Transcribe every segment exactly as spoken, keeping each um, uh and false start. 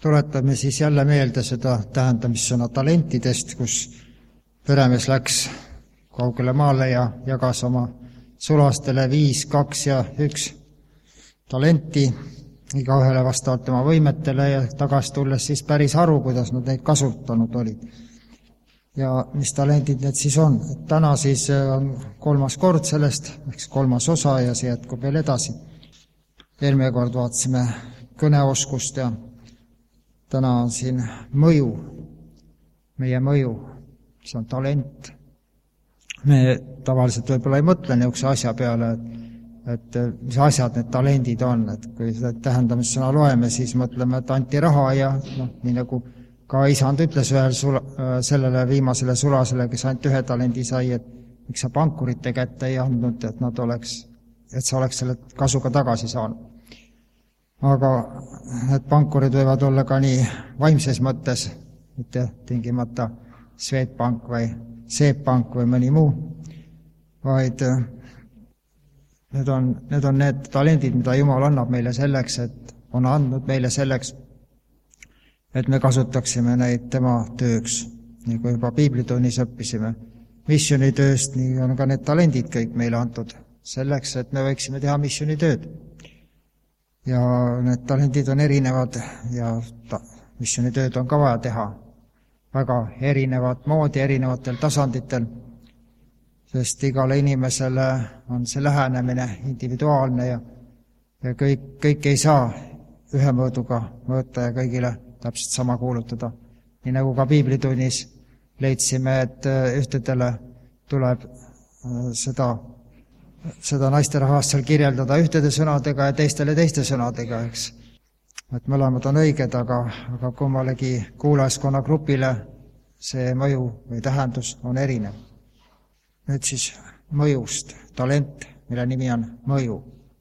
tuletame siis jälle meelde seda tähendamissõna talentidest, kus peremees läks kaugele maale ja jagas oma sulastele viis, kaks ja üks talenti, igaühele vastavalt tema võimetele ja tagasi tulles siis päris aru, kuidas nad neid kasutanud olid. Ja mis talendid need siis on? Et täna siis on kolmas kord sellest, eks kolmas osa ja see jätkub veel edasi. Eelmine kord vaatasime kõneoskust ja täna on siin mõju, meie mõju, see on talent. Me tavaliselt võib-olla ei mõtle niisuguse asja peale, et, et mis asjad need talendid on, et kui seda tähendamissõna loeme, siis mõtleme, et anti raha ja noh, nii nagu ka isand ütles ühel sula, sellele viimasele sulasele, kes ainult ühe talendi sai, et miks sa pankurite kätte ei andnud, et nad oleks, et sa oleks selle kasuga tagasi saanud. Aga need pankurid võivad olla ka nii vaimses mõttes, mitte tingimata Swedbank või Seepank või mõni muu, vaid need on, need on need talendid, mida Jumal annab meile selleks, et on andnud meile selleks, et me kasutaksime neid tema tööks, nii kui juba piiblitunnis õppisime. Missionitööst, nii on ka need talendid kõik meile antud selleks, et me võiksime teha missionitööd. Ja need talendid on erinevad ja ta, missionitööd on ka vaja teha väga erinevat moodi, erinevatel tasanditel, sest igale inimesele on see lähenemine individuaalne ja, ja kõik, kõik ei saa ühe mõõduga mõõta ja kõigile täpselt sama kuulutada. Nii nagu ka piiblitunnis leidsime, et ühtedele tuleb seda, seda naisterahvast seal kirjeldada ühtede sõnadega ja teistele teiste sõnadega, eks. Et mõlemad on õiged, aga, aga kummalegi kuulajaskonna grupile see mõju või tähendus on erinev. Nüüd siis mõjust, talent, mille nimi on mõju.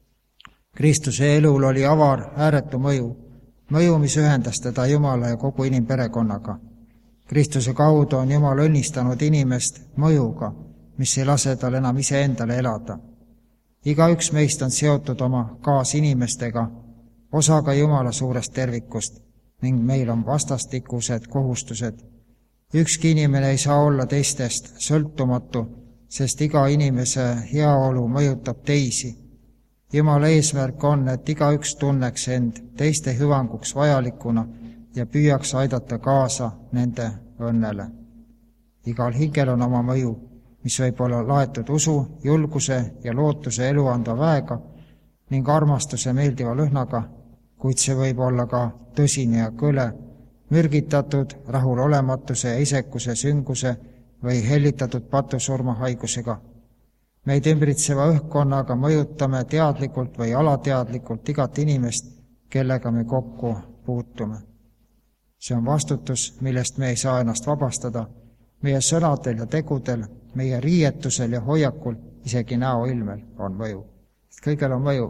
Kristuse elul oli avar ääretu mõju, mõju, mis ühendas teda Jumala ja kogu inimperekonnaga. Kristuse kaudu on Jumal õnnistanud inimest mõjuga, mis ei lase tal enam iseendale elada. Igaüks meist on seotud oma kaasinimestega, osaga Jumala suurest tervikust ning meil on vastastikused kohustused. Ükski inimene ei saa olla teistest sõltumatu, sest iga inimese heaolu mõjutab teisi. Jumala eesmärk on, et igaüks tunneks end teiste hüvanguks vajalikuna ja püüaks aidata kaasa nende õnnele. Igal hingel on oma mõju, mis võib olla laetud usu, julguse ja lootuse elu anda väega ning armastuse meeldiva lõhnaga, kuid see võib olla ka tõsine ja kõle, mürgitatud rahulolematuse ja isekuse sünguse või hellitatud patusurmahaigusega. Meid ümbritseva õhkkonnaga mõjutame teadlikult või alateadlikult igat inimest, kellega me kokku puutume. See on vastutus, millest me ei saa ennast vabastada. Meie sõnadel ja tegudel, meie riietusel ja hoiakul, isegi näoilmel on mõju. Kõigel on mõju.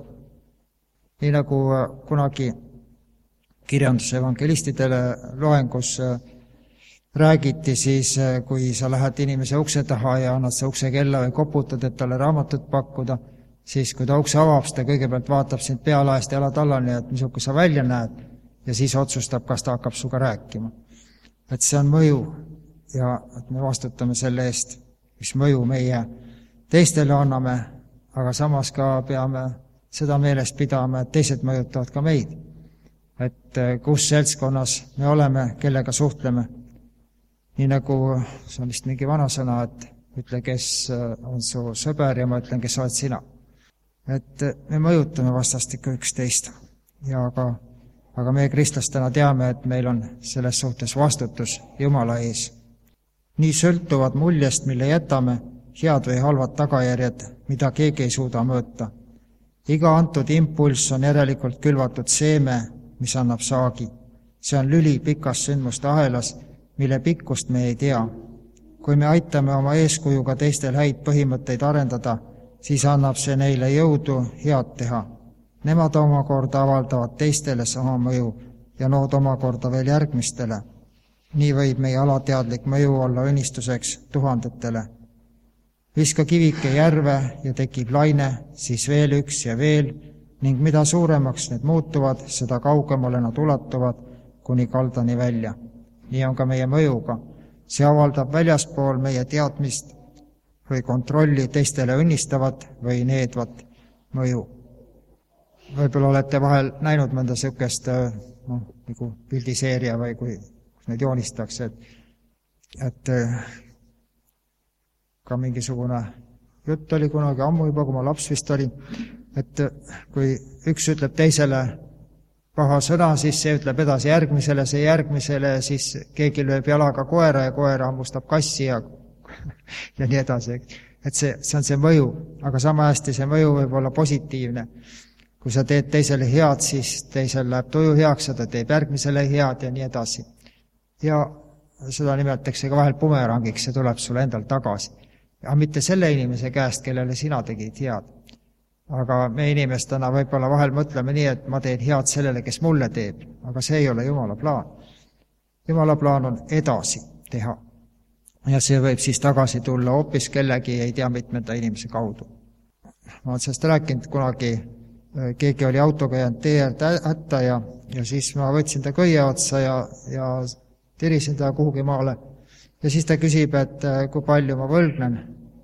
Nii nagu kunagi kirjanduse evangelistidele loengus räägiti, siis kui sa lähed inimese ukse taha ja annad see ukse kella või koputad, et talle raamatut pakkuda, siis kui ta ukse avab, ta kõigepealt vaatab sind pealaest jalad allani, et misugu sa välja näed, ja siis otsustab, kas ta hakkab suga rääkima. Et see on mõju ja et me vastutame selle eest, mis mõju meie teistele anname, aga samas ka peame seda meeles pidama, et teised mõjutavad ka meid. Et kus seltskonnas me oleme, kellega suhtleme. Nii nagu see on vist mingi vanasõna, et ütle, kes on su sõber ja ma ütlen, kes oled sina. Et me mõjutame vastastikku üksteist. Ja aga, aga meie kristlastena teame, et meil on selles suhtes vastutus Jumala ees. Nii sõltuvad muljest, mille jätame, head või halvad tagajärjed, mida keegi ei suuda mõõta. Iga antud impulss on järelikult külvatud seeme, mis annab saagi. See on lüli pikas sündmuste ahelas, mille pikkust me ei tea. Kui me aitame oma eeskujuga teistel häid põhimõtteid arendada, siis annab see neile jõudu head teha. Nemad omakorda avaldavad teistele sama mõju ja nood omakorda veel järgmistele. Nii võib meie alateadlik mõju olla õnnistuseks tuhandetele. Viska kivike järve ja tekib laine, siis veel üks ja veel, ning mida suuremaks need muutuvad, seda kaugemale nad ulatuvad, kuni kaldani välja. Nii on ka meie mõjuga. See avaldab väljaspool meie teadmist või kontrolli teistele õnnistavat või needvat mõju. Võib-olla olete vahel näinud mõnda sükest no, nagu pildiseeria või kui need joonistakse, et, et ka mingisugune jutt oli kunagi ammu juba, kui ma laps vist olin, et kui üks ütleb teisele paha sõna, siis see ütleb edasi järgmisele, see järgmisele, siis keegi lööb jalaga koera ja koer hammustab kassi ja, ja nii edasi. Et see, see on see mõju, aga sama hästi see mõju võib olla positiivne. Kui sa teed teisele head, siis teisel läheb tuju heaks, ta teeb järgmisele head ja nii edasi. Ja seda nimetatakse ka vahel bumerangiks, see tuleb sulle endal tagasi. Aga mitte selle inimese käest, kellele sina tegid head. Aga me inimestena võib-olla vahel mõtleme nii, et ma teen head sellele, kes mulle teeb, aga see ei ole Jumala plaan. Jumala plaan on edasi teha. Ja see võib siis tagasi tulla hoopis kellegi, ei tea mitmenda inimese kaudu. Ma olen sellest rääkinud kunagi, keegi oli autoga jäänud tee hätta ja, ja siis ma võtsin ta köie otsa ja, ja tirisin ta kuhugi maale. Ja siis ta küsib, et kui palju ma võlgnen.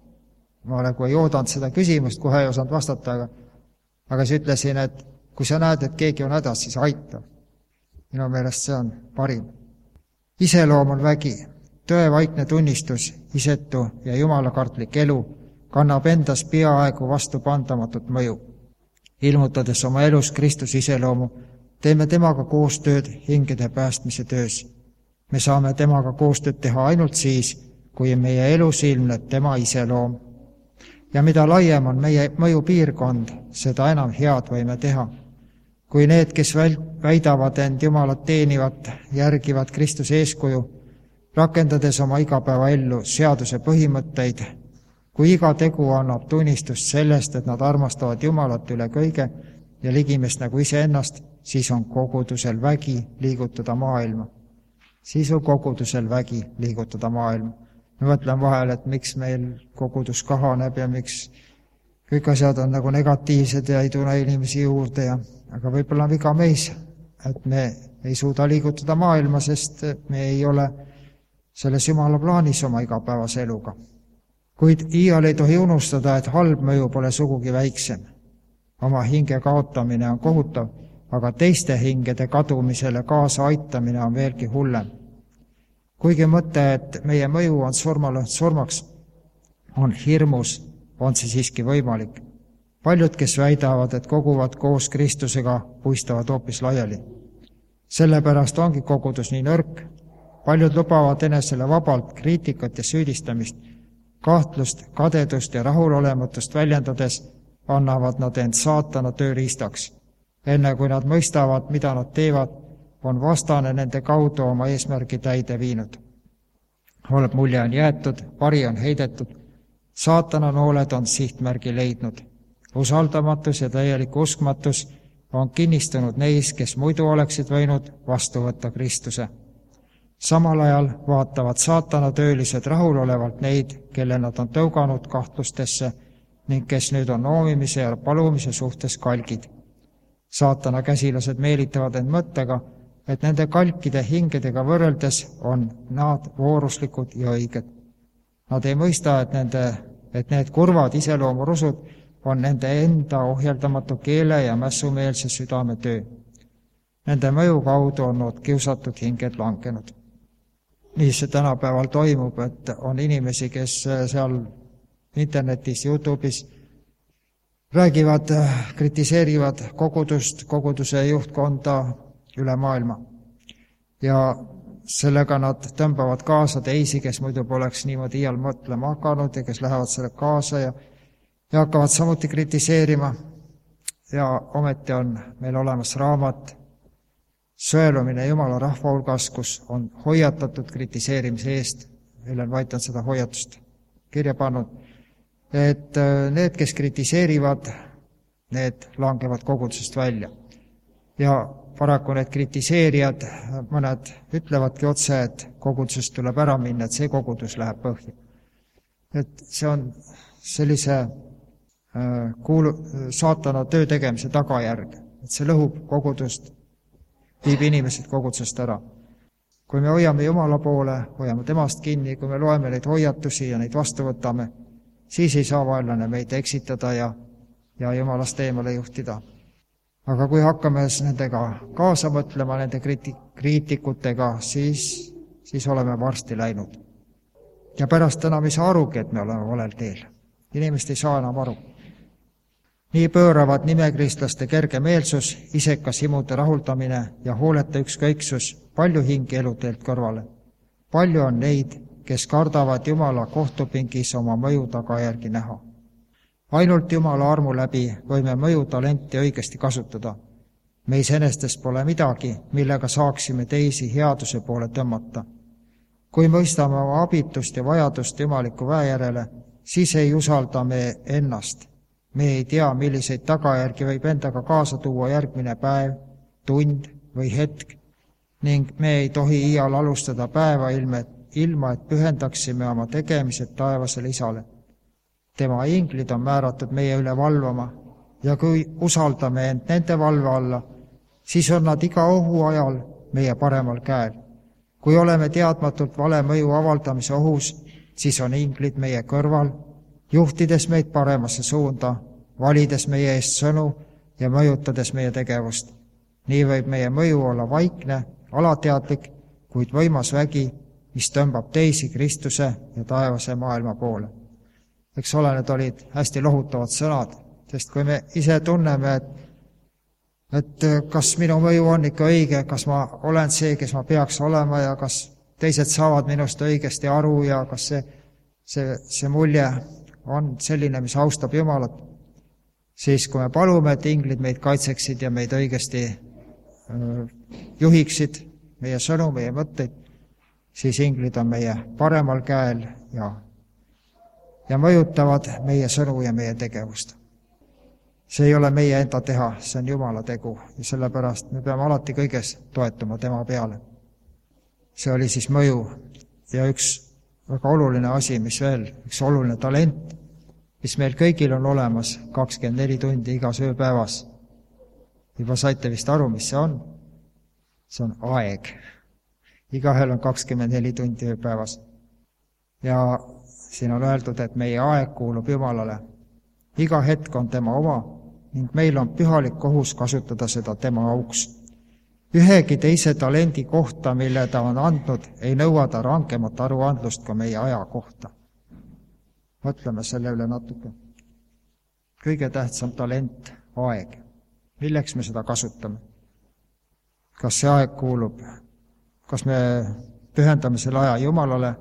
Ma nagu ei oodanud seda küsimust, kohe ei osanud vastata, aga, aga siis ütlesin, et kui sa näed, et keegi on hädas, siis aita. Minu meelest see on parim. Iseloom on vägi, tõevaikne tunnistus, isetu ja jumalakartlik elu kannab endas peaaegu vastupandamatut mõju. Ilmutades oma elus Kristuse iseloomu, teeme temaga koostööd hingede päästmise töös. Me saame temaga koostööd teha ainult siis, kui meie elus ilmneb tema iseloom. Ja mida laiem on meie mõjupiirkond, seda enam head võime teha. Kui need, kes väidavad end Jumalat teenivat, järgivad Kristuse eeskuju, rakendades oma igapäeva ellu seaduse põhimõtteid, kui iga tegu annab tunnistust sellest, et nad armastavad Jumalat üle kõige ja ligimest nagu iseennast, siis on kogudusel vägi liigutada maailma. Siis on kogudusel vägi liigutada maailma. Ma mõtlen vahel, et miks meil kogudus kahaneb ja miks kõik asjad on nagu negatiivsed ja ei tule inimesi juurde. Ja, aga võib-olla on viga meis, et me ei suuda liigutada maailma, sest me ei ole selles Jumala plaanis oma igapäevase eluga. Kuid iial ei tohi unustada, et halb mõju pole sugugi väiksem. Oma hinge kaotamine on kohutav, aga teiste hingede kadumisele kaasa aitamine on veelgi hullem. Kuigi mõte, et meie mõju on surmalõht surmaks, on hirmus, on see siiski võimalik. Paljud, kes väidavad, et koguvad koos Kristusega, puistavad hoopis laiali. Sellepärast ongi kogudus nii nõrk. Paljud lubavad enesele vabalt kriitikat ja süüdistamist, kahtlust, kadedust ja rahulolematust väljendades annavad nad end saatana tööriistaks. Enne kui nad mõistavad, mida nad teevad, on vastane nende kaudu oma eesmärgi täide viinud. Halb mulje on jäetud, pari on heidetud, saatana nooled on sihtmärgi leidnud. Usaldamatus ja täielik uskmatus on kinnistunud neis, kes muidu oleksid võinud vastu võtta Kristuse. Samal ajal vaatavad saatana töölised rahulolevalt neid, kelle nad on tõuganud kahtlustesse ning kes nüüd on noomimise ja palumise suhtes kalgid. Saatana käsilased meelitavad end mõttega, et nende kalkide hingedega võrreldes on nad vooruslikud ja õiged. Nad ei mõista, et, nende, et need kurvad iseloomurusud on nende enda ohjeldamatu keele ja mässumeelse südame töö. Nende mõju kaudu on nad kiusatud hinged langenud. Nii see tänapäeval toimub, et on inimesi, kes seal internetis, YouTube'is räägivad, kritiseerivad kogudust, koguduse juhtkonda üle maailma. Ja sellega nad tõmbavad kaasa teisi, kes muidu poleks niimoodi iial mõtlema hakanud ja kes lähevad selle kaasa ja, ja hakkavad samuti kritiseerima. Ja ometi on meil olemas raamat Sõelumine Jumala rahva hulgas, kus on hoiatatud kritiseerimise eest. Ellen White on seda hoiatust kirja pannud, et need, kes kritiseerivad, need langevad kogudusest välja. Ja paraku need kritiseerijad, mõned ütlevadki otse, et kogudusest tuleb ära minna, et see kogudus läheb põhja. Et see on sellise kuulu, saatana töö tegemise tagajärg, et see lõhub kogudust viib inimesed kogudusest ära. Kui me hoiame Jumala poole, hoiame temast kinni, kui me loeme neid hoiatusi ja neid vastu võtame, siis ei saa vaenlane meid eksitada ja, ja Jumalast eemale juhtida. Aga kui hakkame nendega kaasa mõtlema, nende kriiti- kriitikutega, siis, siis oleme varsti läinud. Ja pärast enam ei saa arugi, et me oleme valel teel. Inimest ei saa enam aru. Nii pööravad nimekristlaste kerge meelsus, isekas himude rahuldamine ja hooleta ükskõiksus palju hingi eluteelt kõrvale. Palju on neid, kes kardavad Jumala kohtupingis oma mõju tagajärgi näha. Ainult Jumala armu läbi võime mõju talenti õigesti kasutada. Me iseenestes pole midagi, millega saaksime teisi headuse poole tõmmata. Kui mõistame oma abitust ja vajadust jumaliku väe järele, siis ei usalda me ennast. Me ei tea, milliseid tagajärgi võib endaga kaasa tuua järgmine päev, tund või hetk, ning me ei tohi iial alustada päeva ilma, ilma et pühendaksime oma tegemised taevasele Isale. Tema inglid on määratud meie üle valvama ja kui usaldame end nende valve alla, siis on nad iga ohu ajal meie paremal käel. Kui oleme teadmatult vale mõju avaldamise ohus, siis on inglid meie kõrval, juhtides meid paremasse suunda, valides meie eest sõnu ja mõjutades meie tegevust. Nii võib meie mõju olla vaikne, alateadlik, kuid võimas vägi, mis tõmbab teisi Kristuse ja taevase maailma poole. Eks ole, need olid hästi lohutavad sõnad, sest kui me ise tunneme, et, et kas minu mõju on ikka õige, kas ma olen see, kes ma peaks olema ja kas teised saavad minust õigesti aru ja kas see, see, see mulje on selline, mis austab Jumalat, siis kui me palume, et inglid meid kaitseksid ja meid õigesti öö, juhiksid, meie sõnu, meie mõtteid, siis inglid on meie paremal käel ja, ja mõjutavad meie sõnu ja meie tegevust. See ei ole meie enda teha, see on Jumala tegu ja sellepärast me peame alati kõiges toetuma tema peale. See oli siis mõju ja üks väga oluline asi, mis veel, üks oluline talent, mis meil kõigil on olemas kakskümmend neli tundi igas ööpäevas. Juba saite vist aru, mis see on? See on aeg. Igahel on kakskümmend neli tundi ööpäevas. Ja siin on öeldud, et meie aeg kuulub Jumalale. Iga hetk on tema oma ning meil on pühalik kohus kasutada seda tema auks. Ühegi teise talendi kohta, mille ta on andnud, ei nõua ta rangemat aruandlust ka meie aja kohta. Mõtleme selle üle natuke. Kõige tähtsam talent, aeg. Milleks me seda kasutame? Kas see aeg kuulub? Kas me pühendame selle aja Jumalale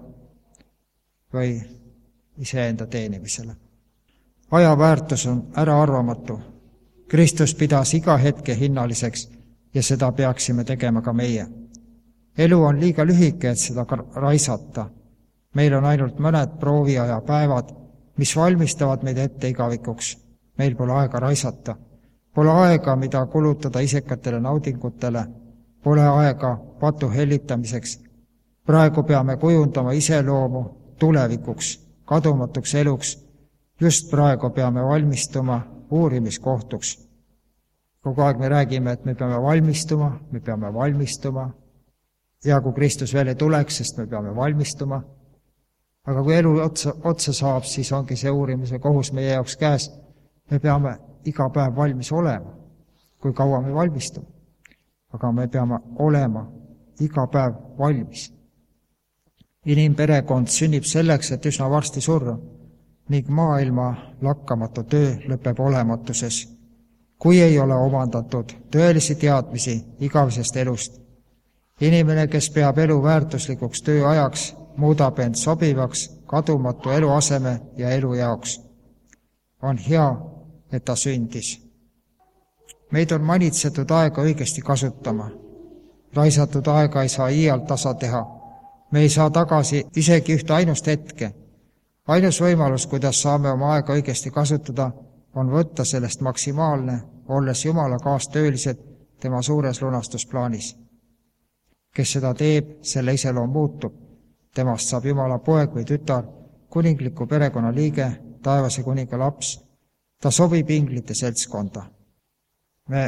või iseenda teenimisele? Aja väärtus on äraarvamatu. Kristus pidas iga hetke hinnaliseks ja seda peaksime tegema ka meie. Elu on liiga lühike, et seda raisata. Meil on ainult mõned prooviaja päevad, mis valmistavad meid ette igavikuks. Meil pole aega raisata. Pole aega, mida kulutada isekatele naudingutele. Pole aega patu hellitamiseks. Praegu peame kujundama iseloomu tulevikuks, kadumatuks eluks. Just praegu peame valmistuma uurimiskohtuks. Kogu aeg me räägime, et me peame valmistuma, me peame valmistuma. Ja kui Kristus veel ei tuleks, sest me peame valmistuma. Aga kui elu otsa, otsa saab, siis ongi see uurimise kohus meie jaoks käes. Me peame iga päev valmis olema, kui kaua me valmistume. Aga me peame olema iga päev valmis. Inimperekond sünnib selleks, et üsna varsti surra, ning maailma lakkamatu töö lõpeb olematuses, kui ei ole omandatud tõelisi teadmisi igavesest elust. Inimene, kes peab elu väärtuslikuks tööajaks, muudab end sobivaks kadumatu eluaseme ja elu jaoks. On hea, et ta sündis. Meid on manitsetud aega õigesti kasutama. Raisatud aega ei saa iial tasa teha. Me ei saa tagasi isegi ühte ainust hetke. Ainus võimalus, kuidas saame oma aega õigesti kasutada, on võtta sellest maksimaalne, olles Jumala kaastöölised tema suures lunastusplaanis. Kes seda teeb, selle iseloom muutub. Temast saab Jumala poeg või tütar, kuningliku perekonna liige, taevase kuninga laps. Ta sobib inglite seltskonda. Me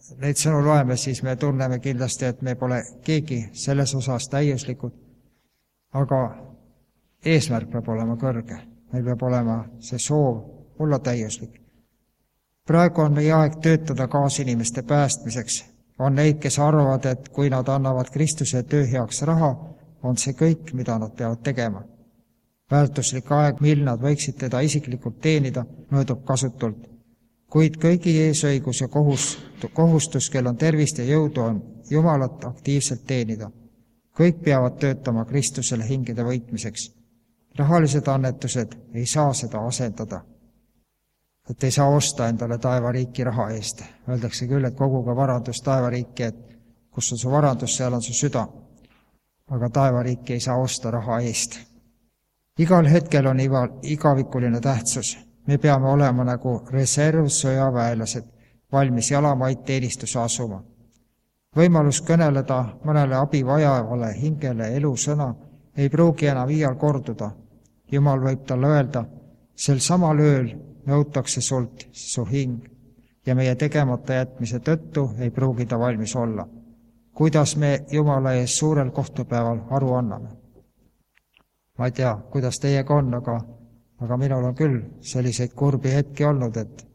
neid sõnu loeme, siis me tunneme kindlasti, et me pole keegi selles osas täiuslikud, aga eesmärk peab olema kõrge. Meil peab olema see soov olla täiuslik. Praegu on meie aeg töötada kaasinimeste päästmiseks. On neid, kes arvavad, et kui nad annavad Kristuse töö heaks raha, on see kõik, mida nad peavad tegema. Väärtuslik aeg, mil nad võiksid teda isiklikult teenida, möödub kasutult. Kuid kõigi eesõigus ja kohustus, kel on tervist ja jõudu, on Jumalat aktiivselt teenida. Kõik peavad töötama Kristusele hingede võitmiseks. Rahalised annetused ei saa seda asendada. Et ei saa osta endale taevariiki raha eest. Öeldakse küll, et koguga varandus taevariiki, et kus on su varandus, seal on su süda. Aga taevariiki ei saa osta raha eest. Igal hetkel on igavikuline tähtsus. Me peame olema nagu reservsõjaväelased, valmis jalamaid teenistuse asuma. Võimalus kõneleda mõnele abivajavale hingele elusõna ei pruugi enam iial korduda. Jumal võib talle öelda, sel samal ööl nõutakse sult su hing ja meie tegemata jätmise tõttu ei pruugi ta valmis olla. Kuidas me Jumala ees suurel kohtupäeval aru anname? Ma ei tea, kuidas teiega on, aga, aga minul on küll selliseid kurbi hetki olnud, et,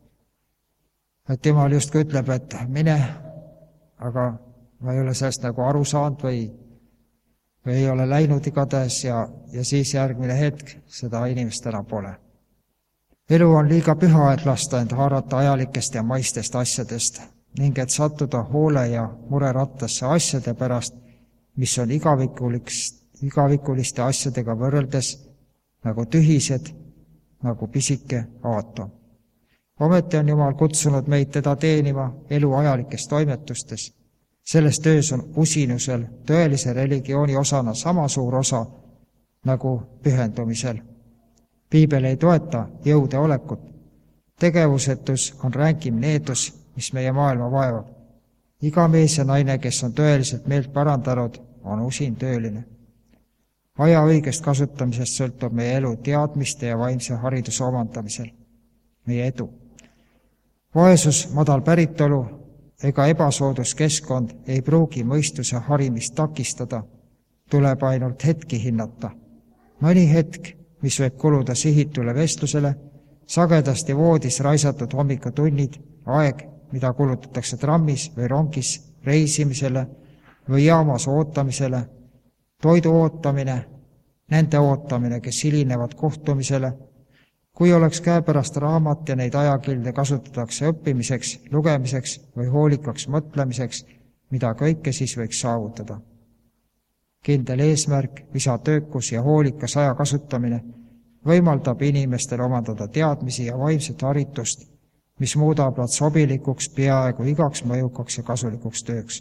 et Jumal justkui ütleb, et mine, aga ma ei ole sellest nagu aru saanud või, või ei ole läinud igatahes ja, ja siis järgmine hetk seda inimest enam pole. Elu on liiga püha, et lasta end haarata ajalikest ja maistest asjadest ning et sattuda hoole ja murerattasse asjade pärast, mis on igavikulist, igavikuliste asjadega võrreldes nagu tühised, nagu pisike aatom. Ometi on Jumal kutsunud meid teda teenima elu ajalikes toimetustes. Selles töös on usinusel tõelise religiooni osana sama suur osa nagu pühendumisel. Piibel ei toeta jõude olekut. Tegevusetus on ränkim needus, mis meie maailma vaevab. Iga mees ja naine, kes on tõeliselt meelt parandanud, on usin tööline. Aja õigest kasutamisest sõltub meie elu teadmiste ja vaimse hariduse omandamisel. Meie edu. Vaesus, madal päritolu ega ebasoodus keskkond ei pruugi mõistuse harimist takistada, tuleb ainult hetki hinnata. Mõni hetk, mis võib kuluda sihitule vestlusele, sagedasti voodis raisatud hommikutunnid, aeg, mida kulutatakse trammis või rongis reisimisele või jaamas ootamisele, toidu ootamine, nende ootamine, kes hilinevad kohtumisele. Kui oleks käepärast raamat ja neid ajakilde kasutatakse õppimiseks, lugemiseks või hoolikaks mõtlemiseks, mida kõike siis võiks saavutada. Kindel eesmärk, visatöökus ja hoolikas aja kasutamine võimaldab inimestel omandada teadmisi ja vaimset haritust, mis muudab nad sobilikuks peaaegu igaks mõjukaks ja kasulikuks tööks.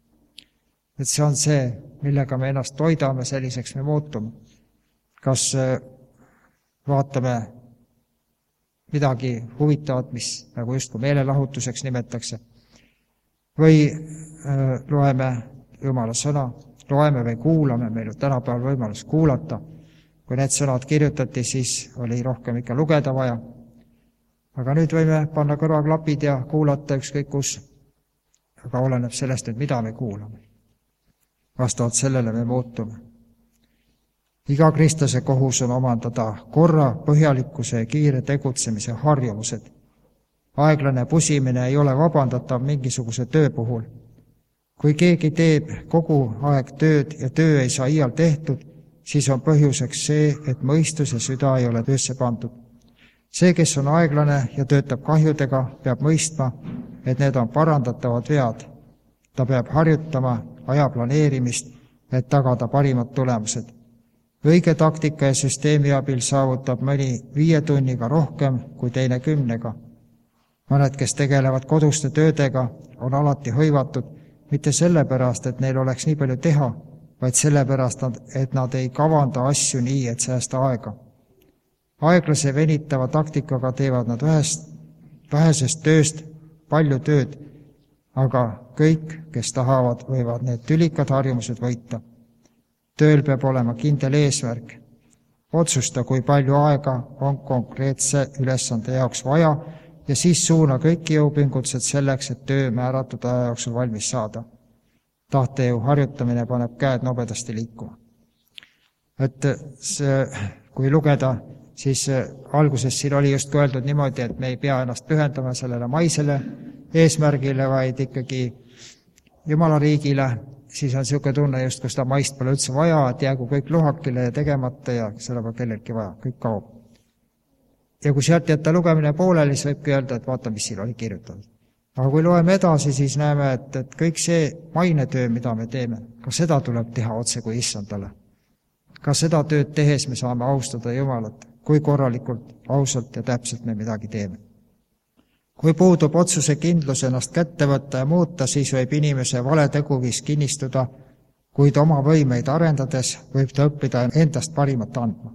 Et see on see, millega me ennast toidame, selliseks me muutume. Kas vaatame midagi huvitavat, mis nagu justkui meelelahutuseks nimetakse, või äh, loeme Jumala sõna, loeme või kuulame, meil on tänapäeval võimalus kuulata. Kui need sõnad kirjutati, siis oli rohkem ikka lugeda vaja. Aga nüüd võime panna kõrvaklapid ja kuulata ükskõik kus. Aga oleneb sellest, et mida me kuulame. Vastavalt sellele me muutume. Iga kristlase kohus on omandada korra, põhjalikkuse ja kiire tegutsemise harjumused. Aeglane pusimine ei ole vabandatav mingisuguse töö puhul. Kui keegi teeb kogu aeg tööd ja töö ei saa iial tehtud, siis on põhjuseks see, et mõistus ja süda ei ole töösse pandud. See, kes on aeglane ja töötab kahjudega, peab mõistma, et need on parandatavad vead. Ta peab harjutama aja planeerimist, et tagada parimad tulemused. Õige taktika ja süsteemi abil saavutab mõni viie tunniga rohkem kui teine kümnega. Mõned, kes tegelevad koduste töödega, on alati hõivatud, mitte sellepärast, et neil oleks nii palju teha, vaid sellepärast, et nad ei kavanda asju nii, et säästa aega. Aeglase venitava taktikaga teevad nad vähest, vähesest tööst palju tööd, aga kõik, kes tahavad, võivad need tülikad harjumused võita. Tööl peab olema kindel eesmärk. Otsusta, kui palju aega on konkreetse ülesande jaoks vaja ja siis suuna kõiki jõupingutused selleks, et töö määratud aja jooksul valmis saada. Tahtejõu harjutamine paneb käed nobedasti liikuma. Et see, kui lugeda, siis alguses siin oli just öeldud niimoodi, et me ei pea ennast pühendama sellele maisele eesmärgile, vaid ikkagi Jumala riigile, siis on niisugune tunne just, kus ta maist pole üldse vaja, et jäägu kõik luhakile ja tegemata ja selle pole kellelgi vaja, kõik kaob. Ja kui sealt jätta lugemine pooleli, siis võibki öelda, et vaata, mis siin oli kirjutatud. Aga kui loeme edasi, siis näeme, et, et kõik see mainetöö, mida me teeme, ka seda tuleb teha otse kui issandale. Ka seda tööd tehes me saame austada Jumalat, kui korralikult, ausalt ja täpselt me midagi teeme. Kui puudub otsuse kindlus ennast kätte võtta ja muuta, siis võib inimese vale teguviis kinnistuda, kuid oma võimeid arendades võib ta õppida endast parimat andma.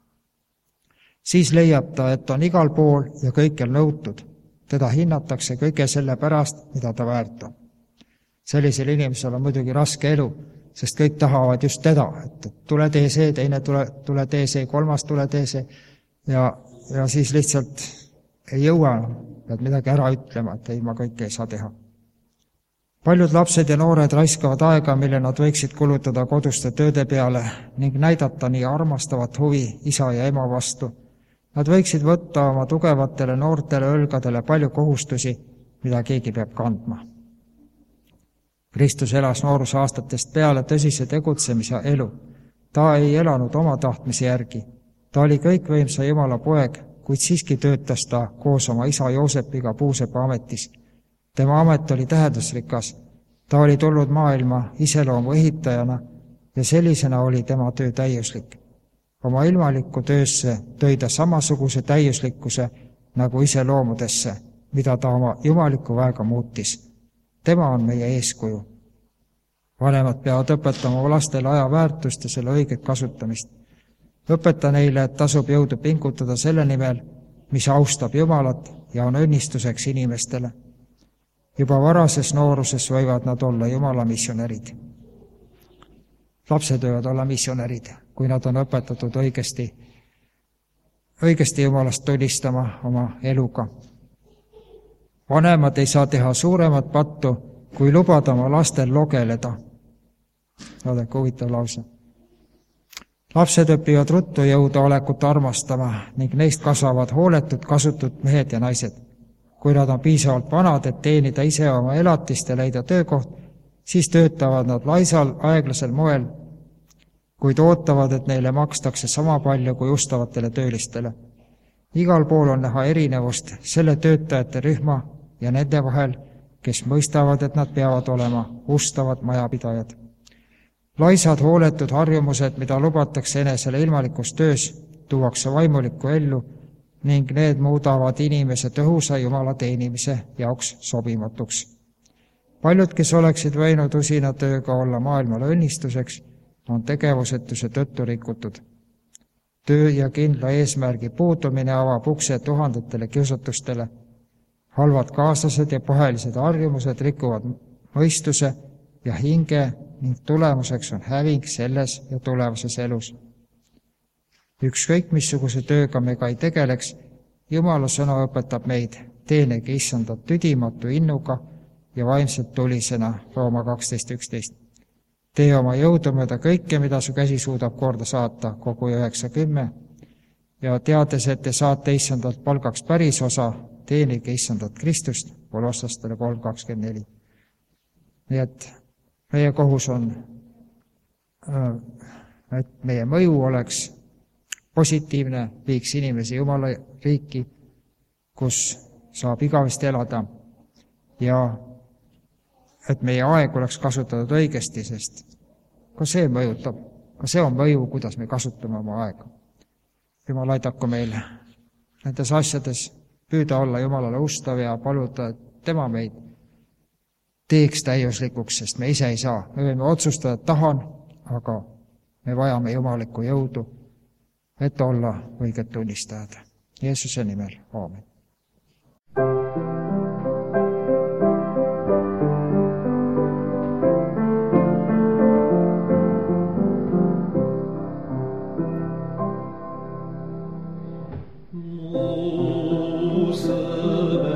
Siis leiab ta, et on igal pool ja kõikjal nõutud. Teda hinnatakse kõige selle pärast, mida ta väärt on. Sellisel inimesel on muidugi raske elu, sest kõik tahavad just teda, et tule tee see, teine tule, tule tee see, kolmas tule tee see ja, ja siis lihtsalt ei jõua, pead midagi ära ütlema, et ei, ma kõike ei saa teha. Paljud lapsed ja noored raiskavad aega, mille nad võiksid kulutada koduste tööde peale ning näidata nii armastavat huvi isa ja ema vastu. Nad võiksid võtta oma tugevatele noortele õlgadele palju kohustusi, mida keegi peab kandma. Kristus elas nooruse aastatest peale tõsise tegutsemise elu. Ta ei elanud oma tahtmise järgi. Ta oli kõikvõimsa Jumala poeg, kuid siiski töötas ta koos oma isa Joosepiga Puusepa ametis. Tema amet oli tähendusrikas. Ta oli tulnud maailma iseloomu ehitajana ja sellisena oli tema töö täiuslik. Oma ilmalikku töösse tõi ta samasuguse täiuslikkuse nagu iseloomudesse, mida ta oma jumaliku väega muutis. Tema on meie eeskuju. Vanemad peavad õpetama lastele aja väärtust ja selle õiget kasutamist. Õpeta neile, et tasub jõudu pingutada selle nimel, mis austab Jumalat ja on õnnistuseks inimestele. Juba varases nooruses võivad nad olla Jumala missionärid. Lapsed võivad olla missionärid, kui nad on õpetatud õigesti, õigesti Jumalast tunnistama oma eluga. Vanemad ei saa teha suuremat pattu, kui lubada oma lastel logeleda. Vaadake, huvitav lause. Lapsed õpivad ruttu jõuda olekut armastama ning neist kasvavad hooletud kasutud mehed ja naised. Kui nad on piisavalt vanad, et teenida ise oma elatist ja leida töökoht, siis töötavad nad laisal, aeglasel moel, kuid ootavad, et neile makstakse sama palju kui ustavatele töölistele. Igal pool on näha erinevust selle töötajate rühma ja nende vahel, kes mõistavad, et nad peavad olema ustavad majapidajad. Laisad hooletud harjumused, mida lubatakse enesele ilmalikus töös, tuuakse vaimulikku ellu ning need muudavad inimese tõhusa Jumala teenimise jaoks sobimatuks. Paljud, kes oleksid võinud usina tööga olla maailmale õnnistuseks, on tegevusetuse tõttu rikutud. Töö ja kindla eesmärgi puudumine avab ukse tuhandetele kiusatustele. Halvad kaaslased ja pahelised harjumused rikuvad mõistuse ja hinge ning tulemuseks on häving selles ja tulevases elus. Ükskõik missuguse tööga me ka ei tegeleks, Jumala sõna õpetab meid, teenegi issandat tüdimatu innuga ja vaimselt tulisena, Rooma kaksteist üksteist. Tee oma jõudumööda kõike, mida su käsi suudab korda saata, kogu üheksa kümme, ja teades, et te saate issandalt palgaks päris osa, teenige issandat Kristust, Kolossastele kolm kakskümmend neli. Nii et meie kohus on, et meie mõju oleks positiivne, viiks inimesi Jumala riiki, kus saab igavesti elada ja et meie aeg oleks kasutatud õigesti, sest ka see mõjutab, ka see on mõju, kuidas me kasutame oma aega. Jumal aidaku meil nendes asjades püüda olla Jumalale ustav ja paluda, et tema meid teeks täiuslikuks, sest me ise ei saa. Me võime otsustada, et tahan, aga me vajame jumalikku jõudu, et olla õiged tunnistajad. Jeesuse nimel, aamen. Muuse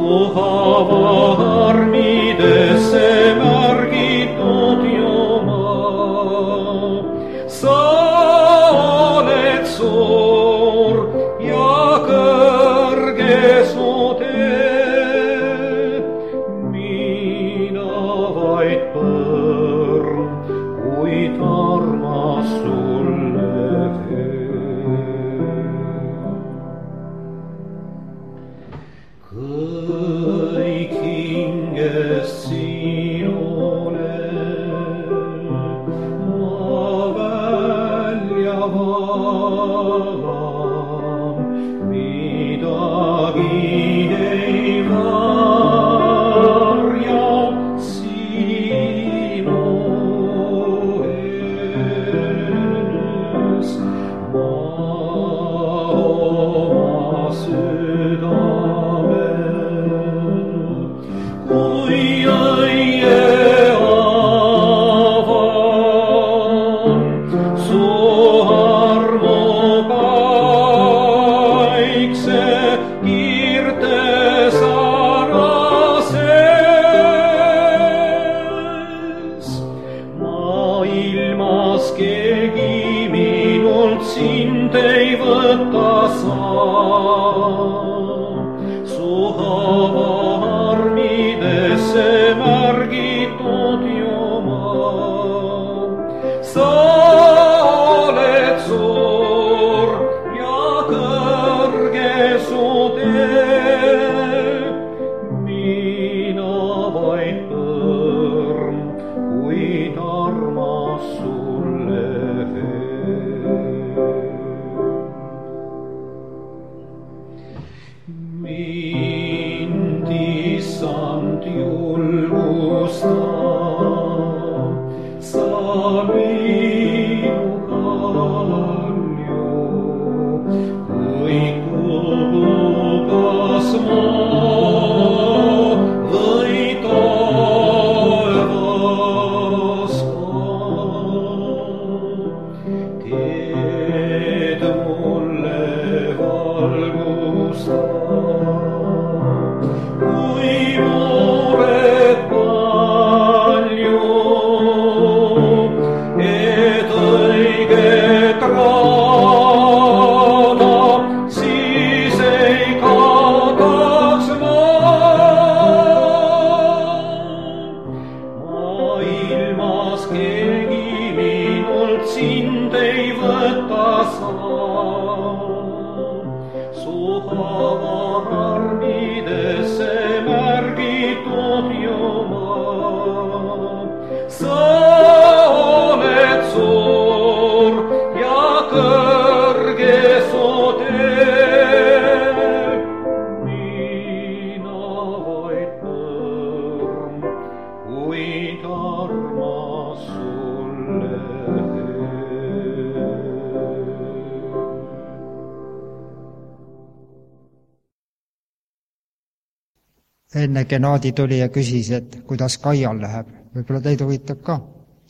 Enne Gennadi tuli ja küsis, et kuidas Kaial läheb. Võib-olla teid huvitab ka.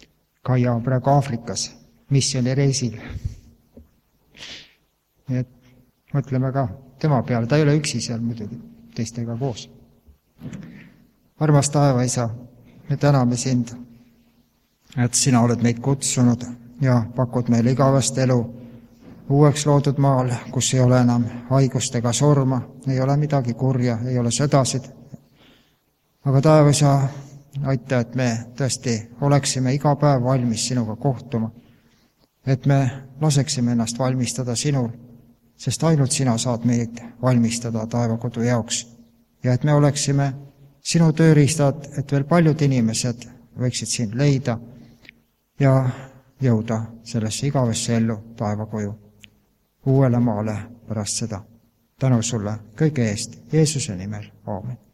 Kaia on praegu Aafrikas, missioonireisil. Nii et mõtleme ka tema peale. Ta ei ole üksi seal muidugi, teistega koos. Armas taevaisa, me täname sind, et sina oled meid kutsunud ja pakud meile igavest elu uueks loodud maal, kus ei ole enam haigust ega surma, ei ole midagi kurja, ei ole sõdasid. Aga taevaisa, aita, et me tõesti oleksime iga päev valmis sinuga kohtuma, et me laseksime ennast valmistada sinul, sest ainult sina saad meid valmistada taevakodu jaoks ja et me oleksime sinu tööriistad, et veel paljud inimesed võiksid sind leida ja jõuda sellesse igavesse ellu taevakoju, uuele maale pärast seda. Tänu sulle kõige eest, Jeesuse nimel, aamen.